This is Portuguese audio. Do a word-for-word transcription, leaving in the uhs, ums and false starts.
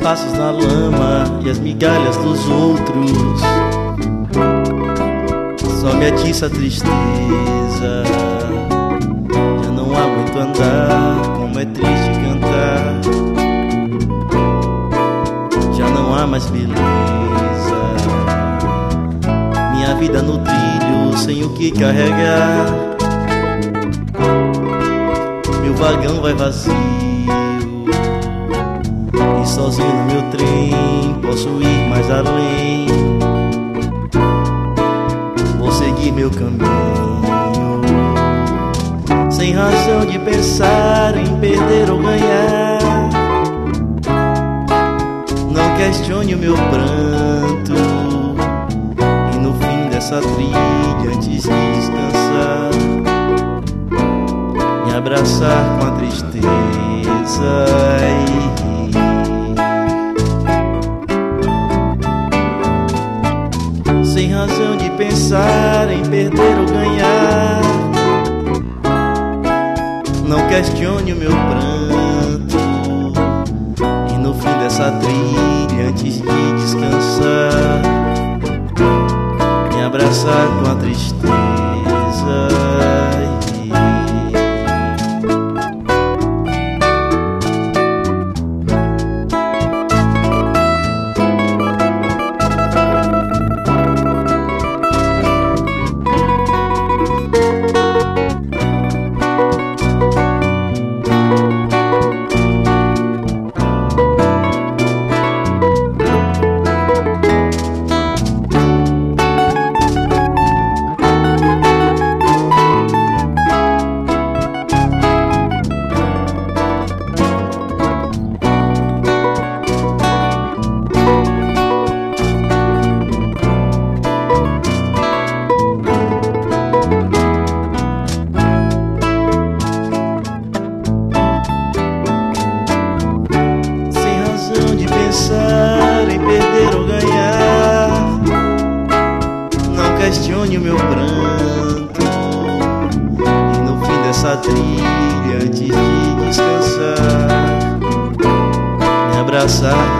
passos na lama e as migalhas dos outros só me atiça a tristeza. Já não aguento andar, como é triste cantar. Já não há mais beleza. Minha vida no trilho, sem o que carregar. Meu vagão vai vazio e sozinho no meu trem posso ir mais além. Vou seguir meu caminho, sem razão de pensar em perder ou ganhar. Não questione o meu pranto, e no fim dessa trilha, antes de descansar, me abraçar com a tristeza e sem razão de pensar em perder ou ganhar. Não questione o meu pranto, e no fim dessa trilha, antes de descansar, me abraçar com a tristeza. Pensar em perder ou ganhar. Não questione o meu pranto, e no fim dessa trilha, antes de descansar, me abraçar